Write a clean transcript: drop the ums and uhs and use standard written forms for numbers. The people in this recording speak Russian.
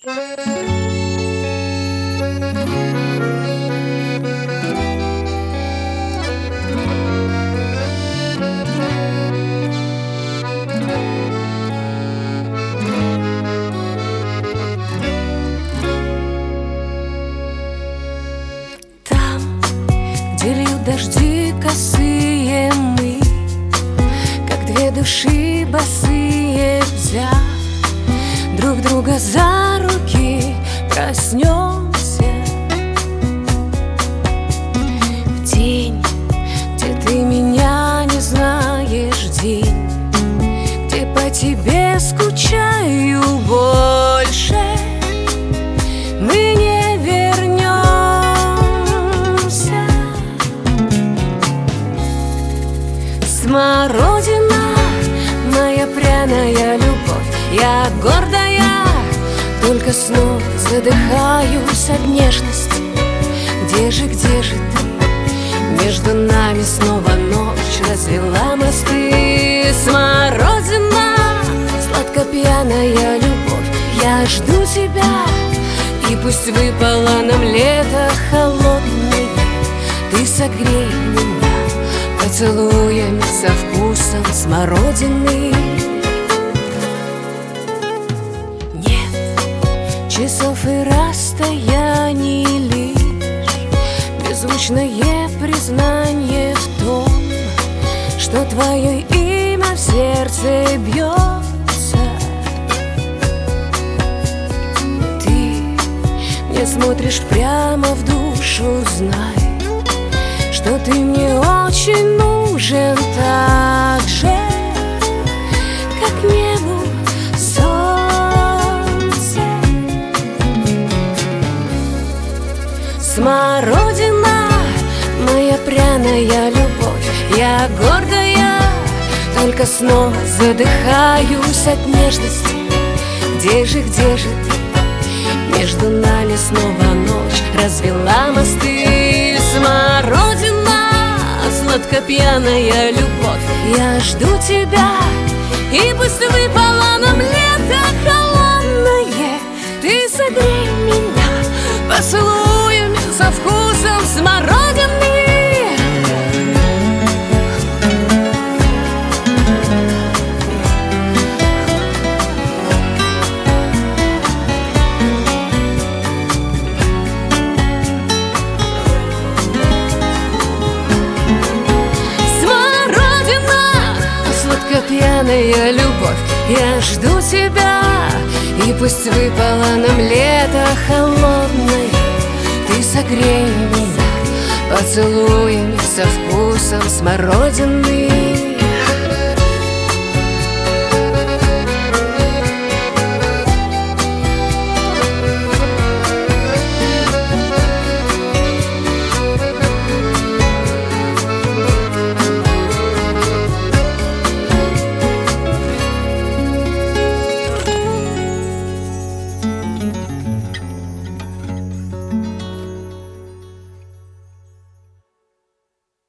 Где льют дожди косые, мы, как две души босые, взяв друг друга за руки, проснемся в день, где ты меня не знаешь, день, где по тебе скучаю больше. Мы не вернемся. Смородина, моя пряная любовь, я гордая, только снова задыхаюсь от нежности. Где же ты? Между нами снова ночь развела мосты. Смородина, сладко-пьяная любовь, я жду тебя, и пусть выпало нам лето холодное, ты согрей меня поцелуями со вкусом смородины. Нет часов и расстояний, лишь беззвучное признание в том, что твое имя в сердце бьется. Ты мне смотришь прямо в душу, знай, что ты мне очень нужен так же, как небу солнце. Смородина, моя пряная любовь, я гордая, только снова задыхаюсь от нежности. Где же ты? Между нами снова ночь развела мосты. Смородина, сладко-пьяная любовь, я жду тебя, и пусть выпало нам лето холодное, ты согрей меня поцелуями со вкусом смородины. Пьяная любовь, я жду тебя, и пусть выпало нам лето холодное, ты согрей меня поцелуями со вкусом смородины.